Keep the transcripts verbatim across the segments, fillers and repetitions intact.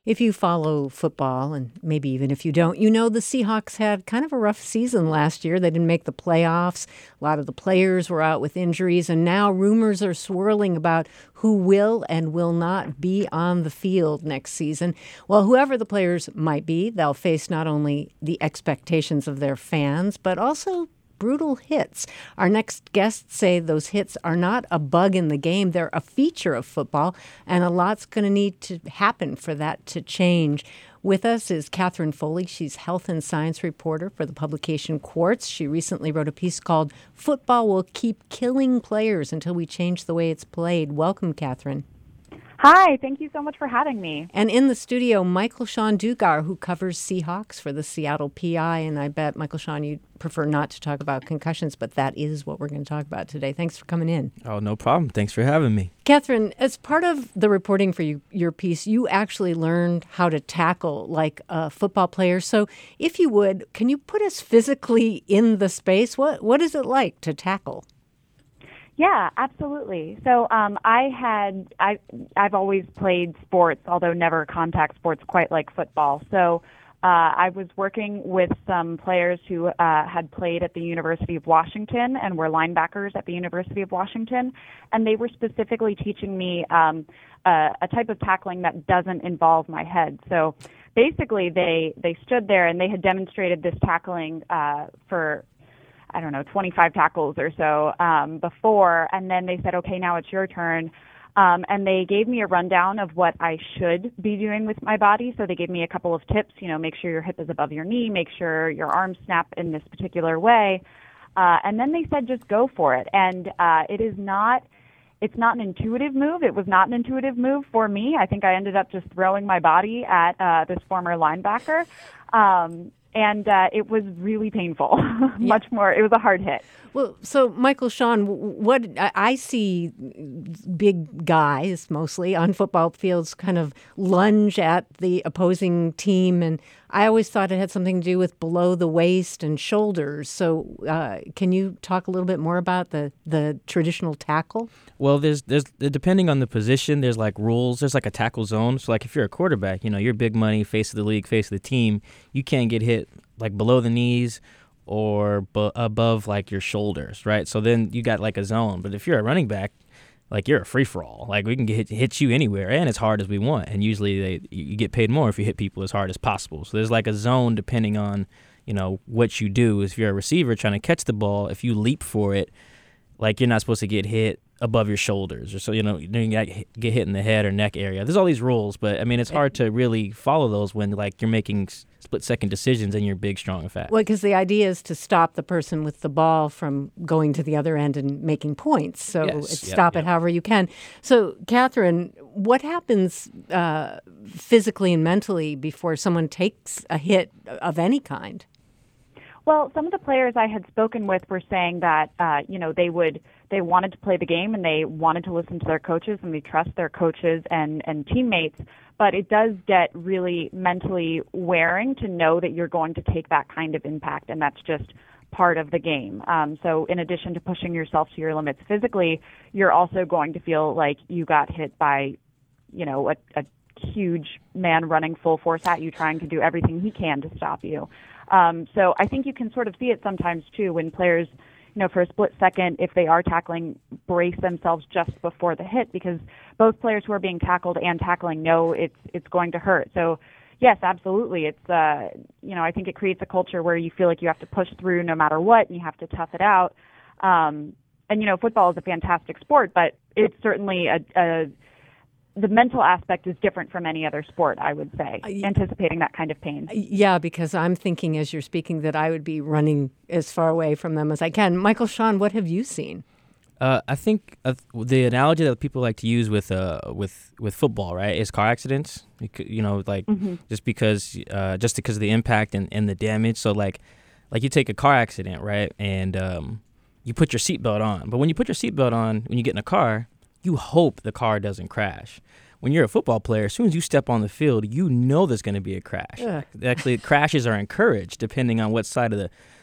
If you follow football, and maybe even if you don't, you know the Seahawks had kind of a rough season last year. They didn't make the playoffs. A lot of the players were out with injuries, and now rumors are swirling about who will and will not be on the field next season. Well, whoever the players might be, they'll face not only the expectations of their fans, but also brutal hits. Our next guests say those hits are not a bug in the game. They're a feature of football, and a lot's going to need to happen for that to change. With us is Catherine Foley. She's health and science reporter for the publication Quartz. She recently wrote a piece called "Football Will Keep Killing Players Until We Change the Way It's Played." Welcome, Catherine. Hi, thank you so much for having me. And in the studio, Michael-Shawn Dugar, who covers Seahawks for the Seattle P I. And I bet, Michael-Shawn, you'd prefer not to talk about concussions, but that is what we're going to talk about today. Thanks for coming in. Oh, no problem. Thanks for having me. Catherine, as part of the reporting for you, your piece, you actually learned how to tackle like a football player. So if you would, can you put us physically in the space? What What is it like to tackle? Yeah, absolutely. So um, I had, I, I've always played sports, although never contact sports quite like football. So uh, I was working with some players who uh, had played at the University of Washington and were linebackers at the University of Washington, and they were specifically teaching me um, a, a type of tackling that doesn't involve my head. So basically they, they stood there and they had demonstrated this tackling uh, for I don't know, twenty-five tackles or so um, before, and then they said, okay, now it's your turn. Um, and they gave me a rundown of what I should be doing with my body. So they gave me a couple of tips, you know, make sure your hip is above your knee, make sure your arms snap in this particular way. Uh, and then they said, just go for it. And uh, it is not, it's not an intuitive move. It was not an intuitive move for me. I think I ended up just throwing my body at uh, this former linebacker. Um, And uh, it was really painful, much yeah. more. It was a hard hit. Well, so Michael-Shawn, what I see big guys mostly on football fields kind of lunge at the opposing team, and I always thought it had something to do with below the waist and shoulders. So uh, can you talk a little bit more about the, the traditional tackle? Well, there's there's depending on the position, there's like rules. There's like a tackle zone. So like if you're a quarterback, you know, you're big money, face of the league, face of the team, you can't get hit like below the knees or bu- above like your shoulders, right? So then you got like a zone. But if you're a running back, like you're a free-for-all. Like we can get hit you anywhere and as hard as we want. And usually they you get paid more if you hit people as hard as possible. So there's like a zone depending on, you know, what you do. If you're a receiver trying to catch the ball, if you leap for it, like you're not supposed to get hit above your shoulders or so, you know, you get hit in the head or neck area. There's all these rules, but I mean, it's hard to really follow those when like you're making split-second decisions and you're big, strong, and fast. Well, because the idea is to stop the person with the ball from going to the other end and making points. So yes. it's yep, stop yep. it however you can. So, Catherine, what happens uh, physically and mentally before someone takes a hit of any kind? Well, some of the players I had spoken with were saying that, uh, you know, they would, they wanted to play the game and they wanted to listen to their coaches and they trust their coaches and, and teammates. But it does get really mentally wearing to know that you're going to take that kind of impact, and that's just part of the game. Um, so in addition to pushing yourself to your limits physically, you're also going to feel like you got hit by, you know, a, a huge man running full force at you, trying to do everything he can to stop you. Um, so I think you can sort of see it sometimes, too, when players, you know, for a split second, if they are tackling, brace themselves just before the hit, because both players who are being tackled and tackling know it's it's going to hurt. So, yes, absolutely. It's, uh, you know, I think it creates a culture where you feel like you have to push through no matter what and you have to tough it out. Um, and, you know, football is a fantastic sport, but it's certainly a, a the mental aspect is different from any other sport, I would say, uh, anticipating that kind of pain. Yeah, because I'm thinking as you're speaking that I would be running as far away from them as I can. Michael-Shawn, what have you seen? Uh, I think uh, the analogy that people like to use with uh, with with football, right, is car accidents. You, could, you know, like mm-hmm. just because uh, just because of the impact and, and the damage. So like like you take a car accident, right, and um, you put your seatbelt on. But when you put your seatbelt on, when you get in a car, you hope the car doesn't crash. When you're a football player, as soon as you step on the field, you know there's going to be a crash. Yeah. Actually, crashes are encouraged depending on what side of the,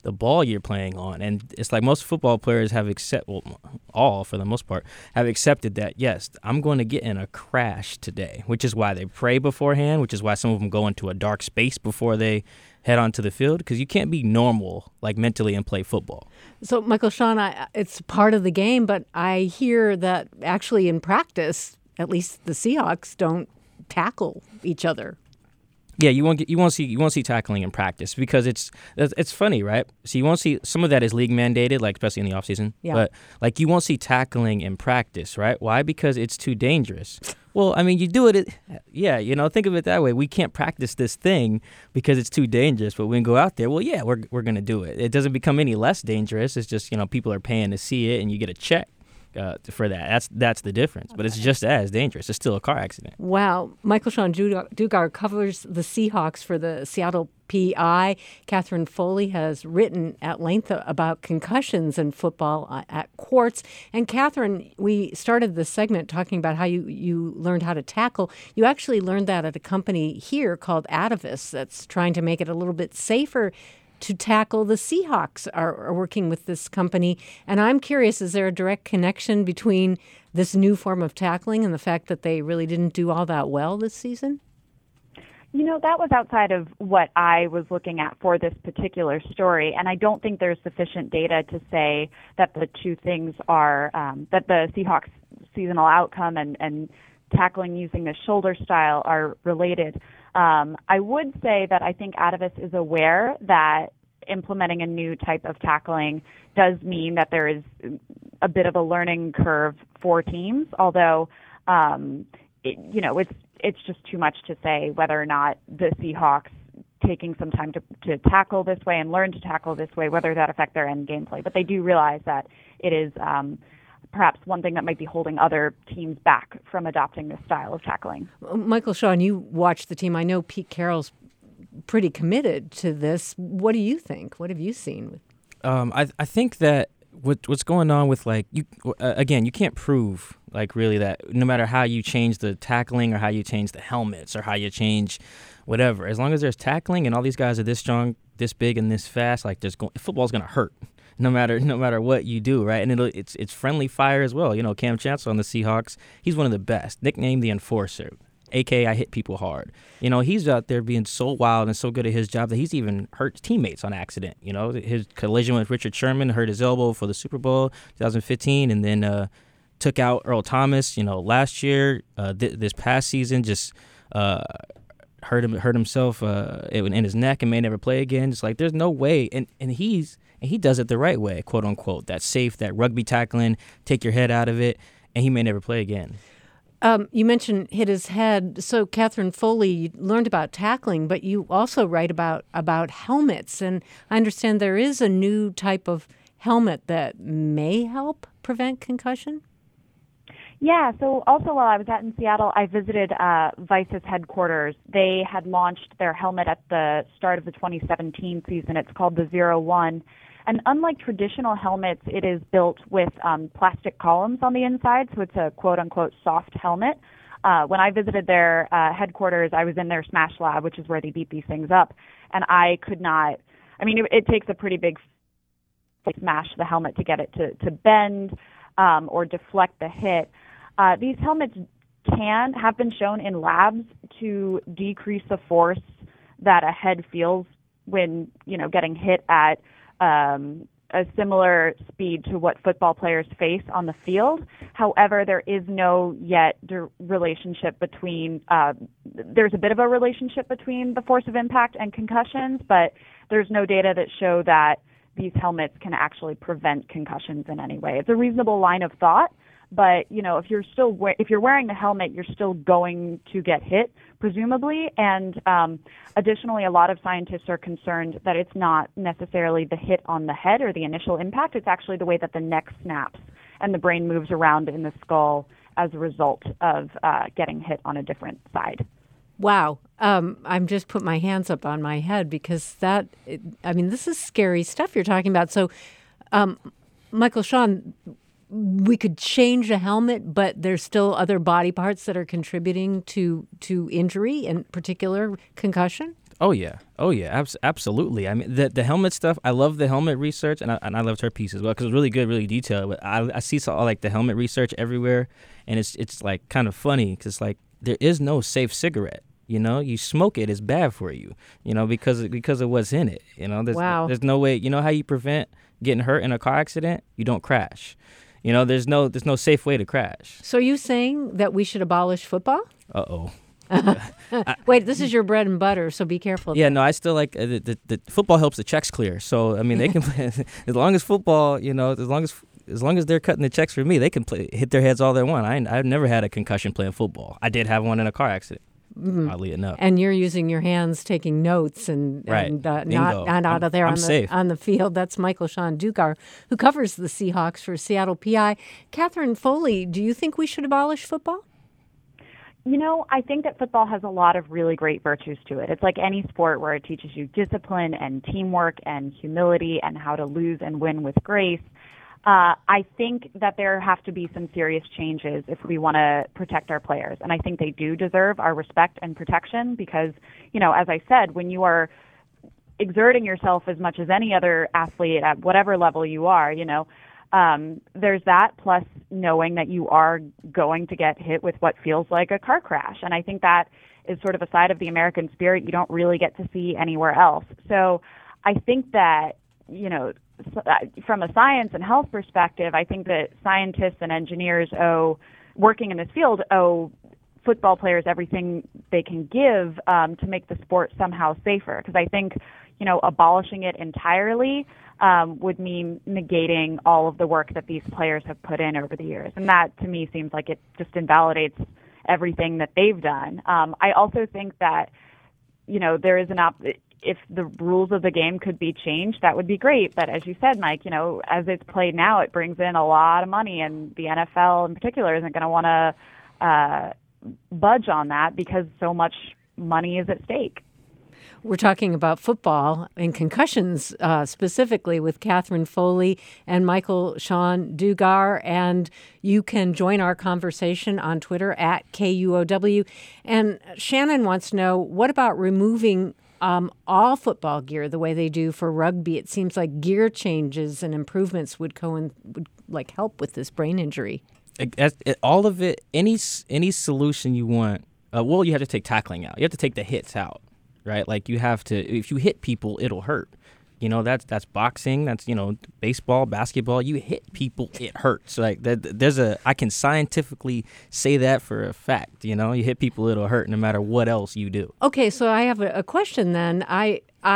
the ball you're playing on. And it's like most football players have accept, well, all for the most part, have accepted that, yes, I'm going to get in a crash today, which is why they pray beforehand, which is why some of them go into a dark space before they head onto the field, because you can't be normal, like mentally, and play football. So, Michael-Shawn, I, it's part of the game, but I hear that actually in practice, at least the Seahawks don't tackle each other. Yeah, you won't get, you won't see you won't see tackling in practice because it's it's funny, right? So you won't see some of that is league mandated, like especially in the offseason. Yeah. But like you won't see tackling in practice, right? Why? Because it's too dangerous. Well, I mean, you do it. Yeah, you know, think of it that way. We can't practice this thing because it's too dangerous. But when we go out there, well, yeah, we're we're gonna do it. It doesn't become any less dangerous. It's just, you know, people are paying to see it, and you get a check uh, for that. That's that's the difference. But it's just as dangerous. It's still a car accident. Wow. Michael-Shawn Dugar covers the Seahawks for the Seattle P I. Catherine Foley has written at length about concussions in football at Quartz. And Catherine, we started this segment talking about how you, you learned how to tackle. You actually learned that at a company here called Atavis that's trying to make it a little bit safer to tackle. The Seahawks are, are working with this company. And I'm curious, is there a direct connection between this new form of tackling and the fact that they really didn't do all that well this season? You know, that was outside of what I was looking at for this particular story, and I don't think there's sufficient data to say that the two things are, um, that the Seahawks seasonal outcome and, and tackling using the shoulder style are related. Um, I would say that I think Atavis is aware that implementing a new type of tackling does mean that there is a bit of a learning curve for teams, although, um, it, you know, it's it's just too much to say whether or not the Seahawks taking some time to, to tackle this way and learn to tackle this way, whether that affect their end gameplay. But they do realize that it is um, perhaps one thing that might be holding other teams back from adopting this style of tackling. Michael-Shawn, you watch the team. I know Pete Carroll's pretty committed to this. What do you think? What have you seen? Um, I I think that what what's going on with, like, you uh, again, you can't prove, like, really that no matter how you change the tackling or how you change the helmets or how you change whatever, as long as there's tackling and all these guys are this strong, this big, and this fast, like, there's go- football's going to hurt no matter no matter what you do, right? And it'll, it's it's friendly fire as well. You know, Cam Chancellor on the Seahawks, he's one of the best, nicknamed the Enforcer, a k a I hit people hard. You know, he's out there being so wild and so good at his job that he's even hurt teammates on accident. You know, his collision with Richard Sherman hurt his elbow for the Super Bowl twenty fifteen, and then uh, took out Earl Thomas, you know, last year. Uh, th- this past season just uh, hurt him hurt himself uh, in, in his neck and may never play again. Just like, there's no way. And, and he's and he does it the right way, quote unquote. That safe, that rugby tackling, take your head out of it, and he may never play again. Um, you mentioned hit his head. So, Catherine Foley, you learned about tackling, but you also write about, about helmets. And I understand there is a new type of helmet that may help prevent concussion? Yeah, so also while I was out in Seattle, I visited uh, Vice's headquarters. They had launched their helmet at the start of the twenty seventeen season. It's called the Zero One. And unlike traditional helmets, it is built with um, plastic columns on the inside, so it's a quote-unquote soft helmet. Uh, when I visited their uh, headquarters, I was in their Smash Lab, which is where they beat these things up, and I could not, I mean, it, it takes a pretty big smash the helmet to get it to, to bend um, or deflect the hit. Uh, these helmets can have been shown in labs to decrease the force that a head feels when, you know, getting hit at Um, a similar speed to what football players face on the field. However, there is no yet de- relationship between, uh, there's a bit of a relationship between the force of impact and concussions, but there's no data that show that these helmets can actually prevent concussions in any way. It's a reasonable line of thought, but, you know, if you're still we- if you're wearing the helmet, you're still going to get hit, presumably. And um, additionally, a lot of scientists are concerned that it's not necessarily the hit on the head or the initial impact. It's actually the way that the neck snaps and the brain moves around in the skull as a result of uh, getting hit on a different side. Wow. Um, I'm just put my hands up on my head because that, it, I mean, this is scary stuff you're talking about. So, um, Michael-Shawn, we could change a helmet, but there's still other body parts that are contributing to, to injury, in particular concussion? Oh yeah, oh yeah, abs- absolutely. I mean, the the helmet stuff. I love the helmet research, and I and I loved her piece as well because it was really good, really detailed. But I I see so, like the helmet research everywhere, and it's it's like kind of funny because like there is no safe cigarette. You know, you smoke it, it's bad for you. You know, because because of what's in it. You know, there's Wow. there's no way. You know how you prevent getting hurt in a car accident? You don't crash. You know, there's no there's no safe way to crash. So are you saying that we should abolish football? Uh oh. Wait, this is your bread and butter, so be careful. Yeah, no, I still like uh, the, the the football helps the checks clear. So I mean, they can play as long as football. You know, as long as as long as they're cutting the checks for me, they can play hit their heads all they want. I ain't- I've never had a concussion playing football. I did have one in a car accident. Mm-hmm. Oddly enough. And you're using your hands, taking notes, and, Right. and uh, Bingo. not not out I'm- of there I'm on the safe. on the field. That's Michael Sean Dugar, who covers the Seahawks for Seattle P I. Catherine Foley, do you think we should abolish football? You know, I think that football has a lot of really great virtues to it. It's like any sport where it teaches you discipline and teamwork and humility and how to lose and win with grace. Uh, I think that there have to be some serious changes if we want to protect our players. And I think they do deserve our respect and protection because, you know, as I said, when you are exerting yourself as much as any other athlete at whatever level you are, you know, um, there's that plus knowing that you are going to get hit with what feels like a car crash. And I think that is sort of a side of the American spirit you don't really get to see anywhere else. So I think that, you know, from a science and health perspective, I think that scientists and engineers owe, working in this field, owe football players everything they can give um, to make the sport somehow safer. Because I think, you know, abolishing it entirely um, would mean negating all of the work that these players have put in over the years. And that, to me, seems like it just invalidates everything that they've done. Um, I also think that, you know, there is an op- if the rules of the game could be changed, that would be great. But as you said, Mike, you know, as it's played now, it brings in a lot of money, and the N F L in particular isn't going to want to uh, budge on that because so much money is at stake. We're talking about football and concussions uh, specifically with Catherine Foley and Michael Sean Dugar. And you can join our conversation on Twitter at K U O W. And Shannon wants to know, what about removing um, all football gear the way they do for rugby? It seems like gear changes and improvements would, co- would like help with this brain injury. It, it, all of it, any any solution you want, uh, well, you have to take tackling out. You have to take the hits out, right? Like you have to, if you hit people, it'll hurt. You know, that's that's boxing, that's, you know, baseball, basketball. You hit people, it hurts. Like that, there's a, I can scientifically say that for a fact. You know, you hit people, it'll hurt no matter what else you do. Okay, so I have a, a question then. I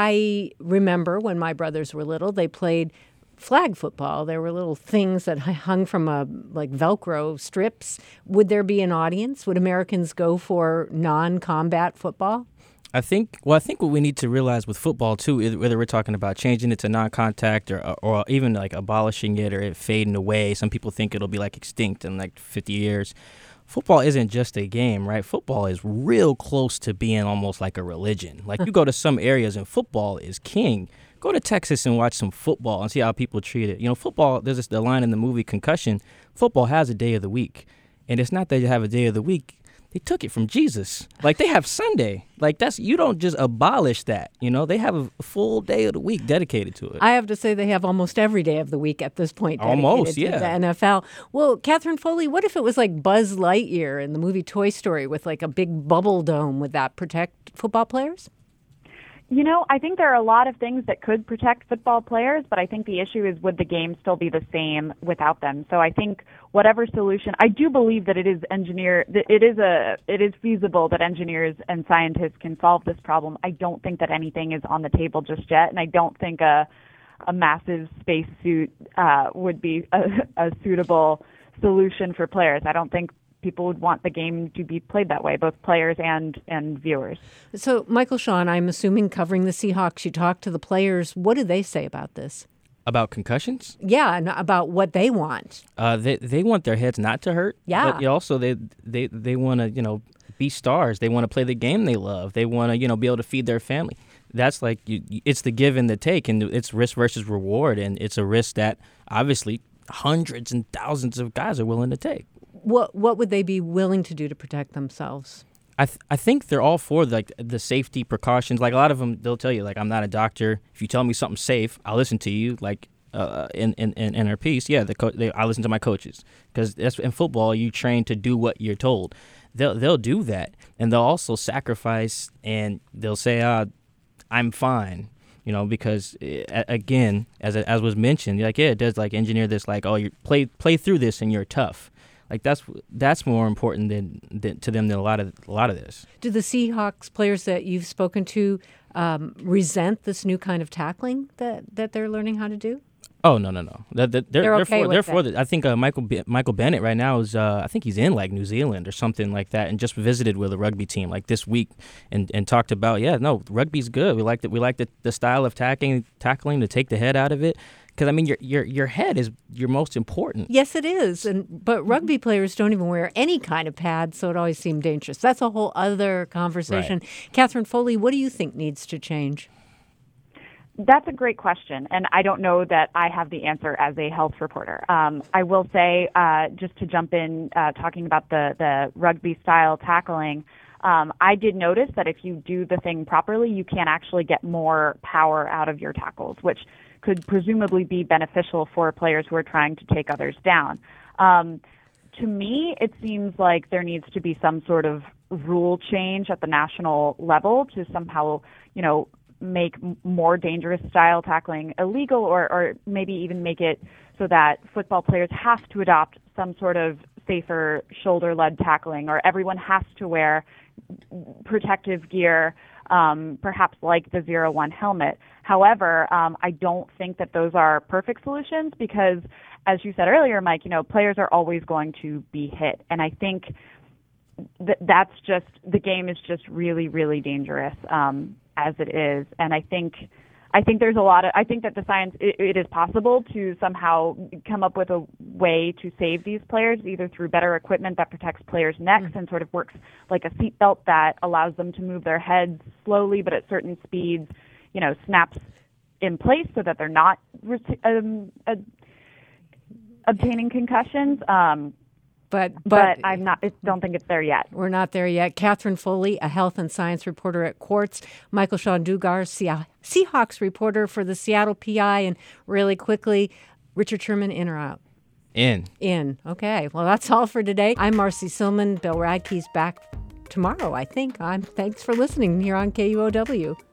I remember when my brothers were little, they played flag football. There were little things that hung from a like Velcro strips. Would there be an audience? Would Americans go for non-combat football? I think, well, I think what we need to realize with football, too, is whether we're talking about changing it to non-contact or or even like abolishing it or it fading away. Some people think it'll be like extinct in like fifty years. Football isn't just a game, right? Football is real close to being almost like a religion. Like you go to some areas and football is king. Go to Texas and watch some football and see how people treat it. You know, football, there's this the line in the movie Concussion, football has a day of the week. And it's not that you have a day of the week. They took it from Jesus. Like, they have Sunday. Like, that's, you don't just abolish that, you know? They have a full day of the week dedicated to it. I have to say they have almost every day of the week at this point dedicated Almost, to yeah. the N F L. Well, Catherine Foley, what if it was like Buzz Lightyear in the movie Toy Story with like a big bubble dome? Would that protect football players? You know, I think there are a lot of things that could protect football players, but I think the issue is, would the game still be the same without them? So I think whatever solution, I do believe that it is engineer, that it is a, it is feasible that engineers and scientists can solve this problem. I don't think that anything is on the table just yet, and I don't think a, a massive space suit uh, would be a, a suitable solution for players. I don't think people would want the game to be played that way, both players and, and viewers. So, Michael Sean, I'm assuming covering the Seahawks, you talk to the players. What do they say about this? About concussions? Yeah, and about what they want. Uh, they they want their heads not to hurt. Yeah. But also they they, they want to, you know, be stars. They want to play the game they love. They want to, you know, be able to feed their family. That's like, you, it's the give and the take, and it's risk versus reward, and it's a risk that obviously hundreds and thousands of guys are willing to take. What what would they be willing to do to protect themselves? I th- I think they're all for like the safety precautions. Like a lot of them, they'll tell you like, I'm not a doctor. If you tell me something's safe, I'll listen to you. Like uh, in, in in our piece, yeah, the co- they, I listen to my coaches because that's in football. You train to do what you're told. They'll they'll do that, and they'll also sacrifice, and they'll say, uh, "I'm fine," you know, because uh, again, as as was mentioned, like yeah, it does like engineer this, like oh, you play play through this, and you're tough. Like that's that's more important than, than to them than a lot of a lot of this. Do the Seahawks players that you've spoken to um, resent this new kind of tackling that, that they're learning how to do? Oh no no no! They're they're, They're they're okay for with they're that. for the, I think uh, Michael B- Michael Bennett right now is uh, I think he's in like New Zealand or something like that, and just visited with a rugby team like this week, and, and talked about yeah no rugby's good. We like that we like the, the style of tackling tackling to take the head out of it. Because I mean, your your your head is your most important. Yes, it is. And but rugby players don't even wear any kind of pads, so it always seemed dangerous. That's a whole other conversation. Right. Catherine Foley, what do you think needs to change? That's a great question, and I don't know that I have the answer as a health reporter. Um, I will say, uh, just to jump in, uh, talking about the, the rugby-style tackling, um, I did notice that if you do the thing properly, you can actually get more power out of your tackles, which could presumably be beneficial for players who are trying to take others down. Um, to me, it seems like there needs to be some sort of rule change at the national level to somehow, you know, make more dangerous style tackling illegal, or, or maybe even make it so that football players have to adopt some sort of safer shoulder-led tackling, or everyone has to wear protective gear, um, perhaps like the zero one helmet. However, um, I don't think that those are perfect solutions because, as you said earlier, Mike, you know, players are always going to be hit. And I think that that's just, the game is just really, really dangerous um, as it is. And I think I think there's a lot of, I think that the science, it, it is possible to somehow come up with a way to save these players, either through better equipment that protects players' necks mm-hmm. and sort of works like a seatbelt that allows them to move their heads slowly but at certain speeds, you know, snaps in place so that they're not um, uh, obtaining concussions. Um, But, but but I'm not. I don't think it's there yet. We're not there yet. Catherine Foley, a health and science reporter at Quartz. Michael Sean Dugar, Seahawks reporter for the Seattle P I. And really quickly, Richard Sherman, in or out? In. In. Okay. Well, that's all for today. I'm Marcy Silman. Bill Radke's back tomorrow, I think. I'm. Thanks for listening here on K U O W.